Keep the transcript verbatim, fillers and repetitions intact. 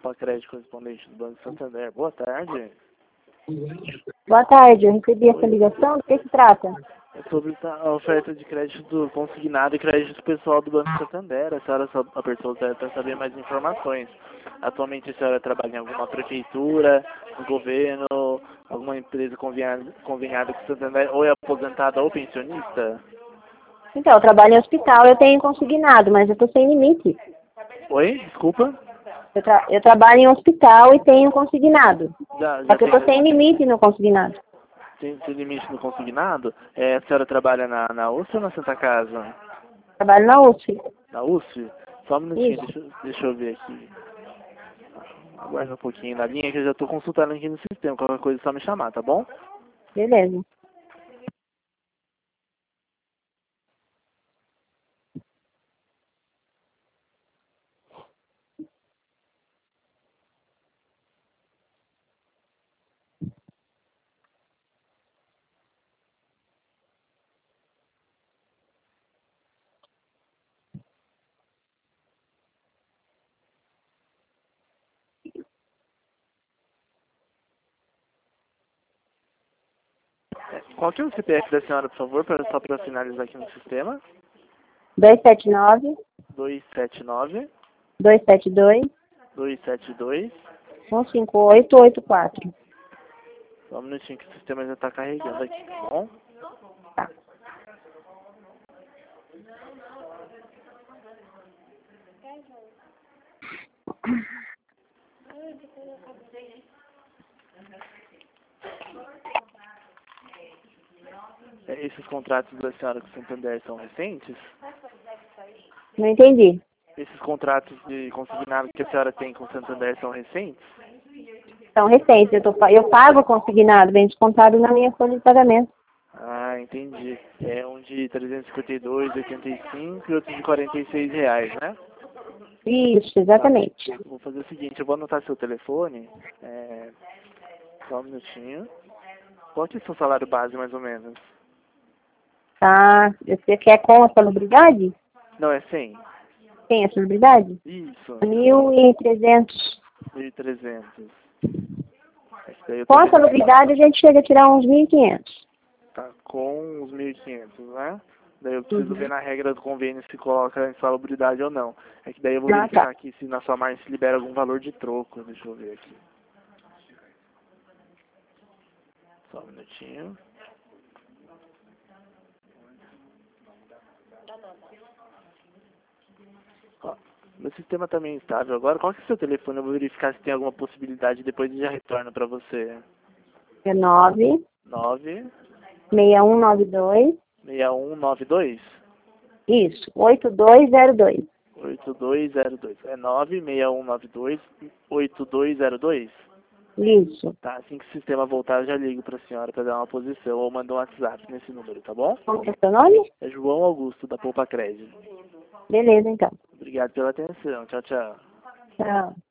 Poupa Crédito, correspondente do Banco Santander. Boa tarde. Boa tarde, eu recebi essa ligação, do que se trata? É sobre a oferta de crédito consignado e crédito pessoal do Banco Santander. A senhora só apertou para saber mais informações. Atualmente a senhora trabalha em alguma prefeitura, no governo, alguma empresa conveniada, conveniada com o Santander, ou é aposentada ou pensionista? Então, eu trabalho em hospital, eu tenho consignado, mas eu estou sem limite. Oi? Desculpa? Eu, tra eu trabalho em hospital e tenho consignado. Já, Só já que eu tem, estou sem limite no consignado. tem, tem limite no consignado? É, a senhora trabalha na, na U S ou na Santa Casa? Trabalho na U S F. Na U S F? Só um minutinho, Isso. deixa, deixa eu ver aqui. Aguarda um pouquinho na linha que eu já estou consultando aqui no sistema. Qualquer coisa é só me chamar, tá bom? Beleza. Qual que é o C P F da senhora, por favor, pra, só para finalizar aqui no sistema? dois sete nove, dois sete nove, dois sete dois, dois sete dois. um cinco oito oito quatro. Só um minutinho que o sistema já está carregando aqui, tá bom? Tá. É, esses contratos da senhora com o Santander são recentes? Não entendi. Esses contratos de consignado que a senhora tem com o Santander são recentes? São recentes. Eu, tô, eu pago consignado, bem descontado na minha folha de pagamento. Ah, entendi. É um de trezentos e cinquenta e dois, oitenta e cinco e outro de quarenta e seis reais, né? Isso, Tá. exatamente. Vou fazer o seguinte, eu vou anotar seu telefone. É... Só um minutinho. Qual que é o seu salário base, mais ou menos? Tá. Você quer com a salubridade? Não, é cem. Tem a salubridade? Isso. Mil e trezentos. mil e trezentos. Esse daí eu Com tô a vendo aqui. salubridade a gente chega a tirar uns mil e quinhentos. Tá com uns mil e quinhentos, né? Daí eu preciso ver Uhum. na regra do convênio se coloca insalubridade ou não. É que daí eu vou Ah, verificar tá. aqui se na sua margem se libera algum valor de troco. Deixa eu ver aqui. Só um minutinho. Ó, meu sistema tá meio instável agora. Qual que é o seu telefone? Eu vou verificar se tem alguma possibilidade. Depois eu já retorno pra você. É nove, nove seis um nove dois. seis um nove dois Isso, oito dois zero dois. oito dois zero dois. É nove seis um nove dois oito dois zero dois? Isso. Tá, assim que o sistema voltar, eu já ligo pra senhora pra dar uma posição ou mandar um WhatsApp nesse número, tá bom? Como que é seu nome? É João Augusto, da Poupa Crédito. Beleza, então. Obrigado pela atenção. Tchau, tchau. Tchau.